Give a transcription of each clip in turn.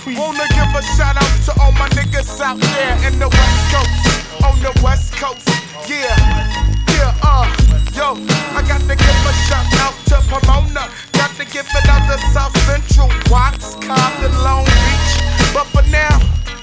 Wanna give a shout out to all my niggas out there in the West Coast, on the West Coast. Yeah, yo, I got to give a shout out to Pomona. Got to give it out to South Central, Watts, Compton, Long Beach. But for now,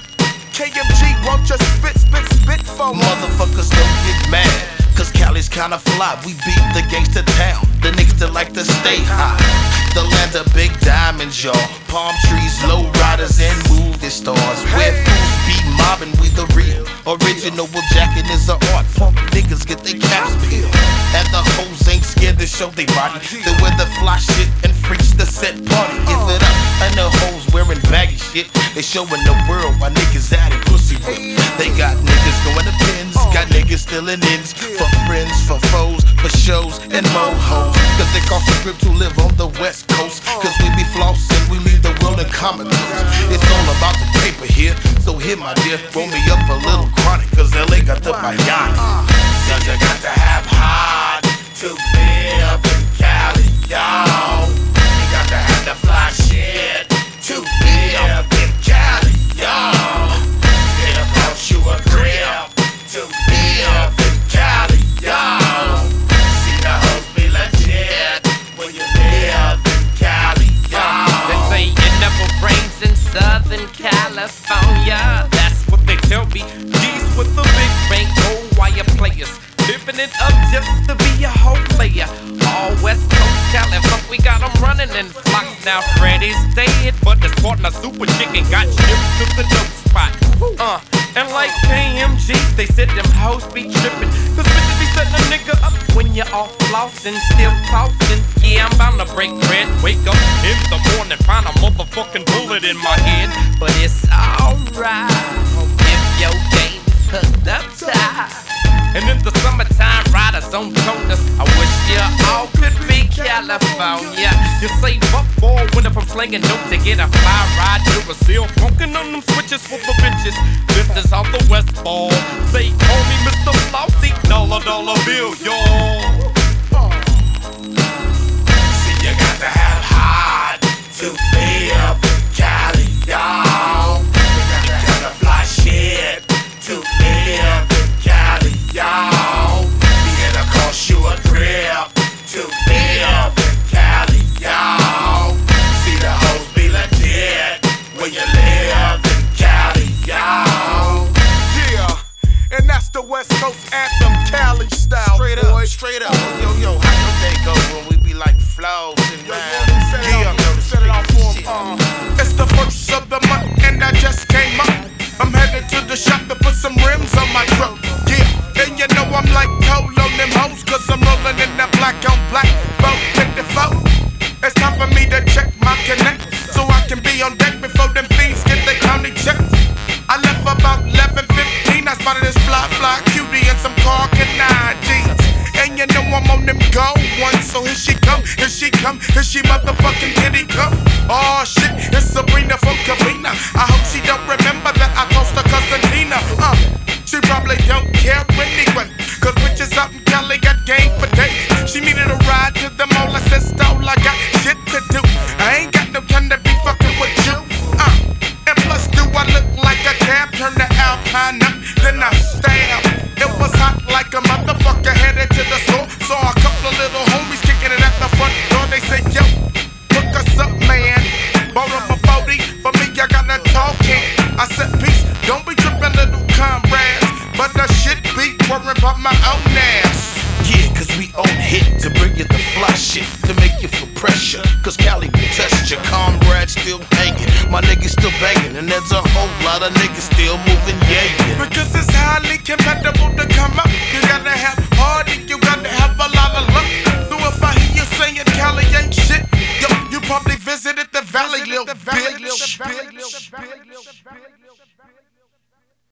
KMG won't just spit for me. Motherfuckers don't get mad, cause Cali's kinda fly. We beat the gangsta town, the niggas that like to stay high. The land of big diamonds, y'all. Palm trees, low riders, and movie stars. Where fools be mobbing, we the real. Original jacking is an art. Funk niggas get their caps peeled. And the hoes ain't scared to show they body. They wear the fly shit and freaks the set party. Give it up, and the hoes wearing baggy shit. They showing the world why niggas out in pussy whip. They got niggas going to pins, got niggas stealing ends. For friends, for foes, for shows, and more hoes. Cause they cost a grip to live on the West Coast. Cause we be flossing, we leave the world in comatose. It's all about the paper here, so here my dear, roll me up a little chronic. Cause LA got the bionic. Cause you got to have heart to live in Cali, y'all. You got to have the fly shit to live in Cali, y'all. It'll cost you a grip to live in Cali, y'all. See the hoes be legit when you live in Cali, y'all. They say it never rains in Southern California. That's what they tell me. These with the big bank, gold wire players. Living it up just to be a whole player. All West Coast talent, fuck, we got them running in flocks. Now Freddy's dead, but his partner Super Chicken got shipped to the dope spot. And like KMG, they said them hoes be trippin'. Cause bitches be setting a nigga up when you're off flossing, still tossing. Yeah, I'm bound to break bread. Wake up in the morning, find a motherfucking bullet in my head. But it's alright if your game's hooked up tight. And in the summertime, riders on toters. I wish you all could be California. You save up for winter from slinging dope to get a fly ride. Duracell funkin' on them switches for the bitches. This is how the West Ball. They call me Mr. Flossy, dollar bill, y'all. See, you got to have heart to live in Cali, y'all. You got to have the fly shit to live in Cali, y'all. It'll cost you a grip to live in Cali, y'all. See the hoes be legit when you live in Cali, y'all. Yeah, and that's the West Coast anthem, Cali style. Straight boy. up, straight up. Yo, how your day go when we be like flows and Set it off for 'em. It's the first of the month and I just came up. I'm headed to the shop to put some rims on my truck. Yeah, and you know I'm like cold on them hoes. Cause I'm rolling in that black on black 454. It's time for me to check my connect, so I can be on deck before them thieves get their county checks. I left about 11:15. I spotted this fly cutie and some car jeans. And you know I'm on them gold ones. So here she come, here she motherfucking kitty come. Oh shit, it's Sabrina from Cavina. I hope she don't remember that I tossed her cousin Tina. She probably don't care anyway, cause bitches out in Cali got game for days. She needed a ride to the mall, I said stall, I got shit to do. I ain't got no time to be fucking with you. And plus do I look like a cab, turn the Alpine up, then I stab. It was hot like a motherfucker, headed to the store. Saw a couple of little homies kicking it at the front door. They say, yo, hook us up, man. Borrow my 40, for me I got a tall can. I said, peace, don't be tripping, little comrades. But the shit be worrying about my own ass. yeah, cause we on hit to bring you the fly shit, to make you feel pressure. Cause Cali will test your comrades still hanging, my niggas still banging, and there's a whole lot of niggas still moving, yeah. Because it's highly compatible to come up. You gotta have hard and you gotta have a lot of luck. So if I hear you saying Cali ain't shit, yo, you probably visited the valley, little bitch.